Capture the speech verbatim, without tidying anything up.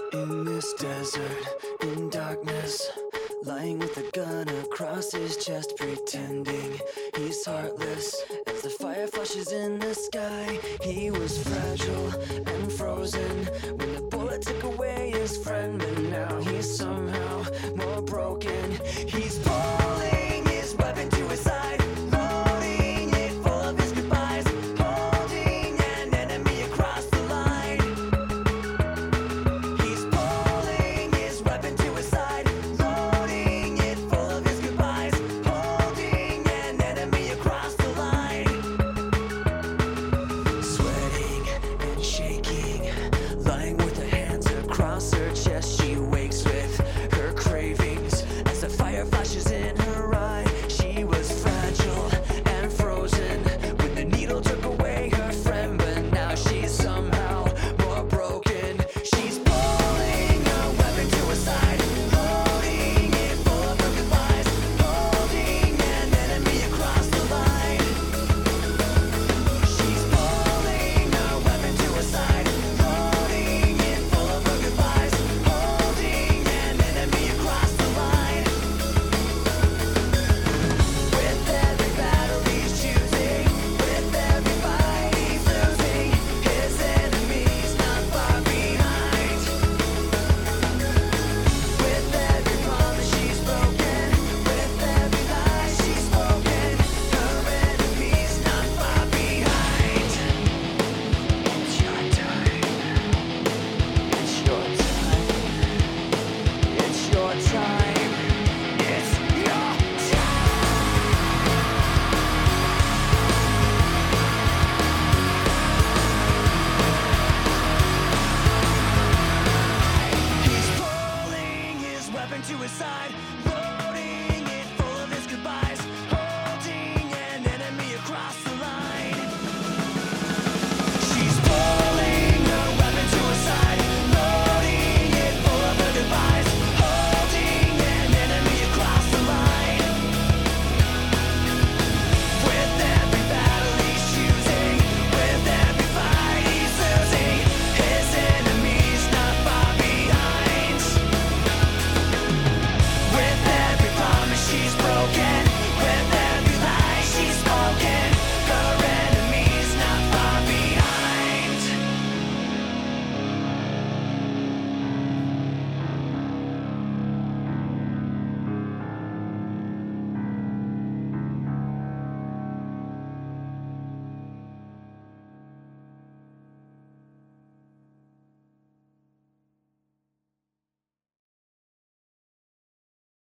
In this desert, in darkness, lying with a gun across his chest, pretending he's heartless. As the fire flashes in the sky, he was fragile and frozen when the bullet took away his friend. But now he's somehow more broken. He's pulling his weapon to his side, loading it full of his goodbyes, holding an enemy across the line. He's pulling his weapon to his side, loading it full of his goodbyes, holding an enemy across the line. Sweating and shaking, lying with her hands across her chest, she wakes with her cravings as the fire flashes in her eye. She was fragile and frozen when the needle took away her friend, but now she's somehow more broken. She's pulling her weapon to her side, loading it full of her goodbyes, holding an enemy across the line. She's pulling her weapon to her side, loading it full of her goodbyes, holding an enemy across the line. With every battle he's choosing, with every fight he's losing, his enemy's not far behind. With every promise she's broken, with every lie she's spoken, her enemy's not far behind. It's your time. It's your time. It's your time. It's your time. He's pulling his weapon to his side,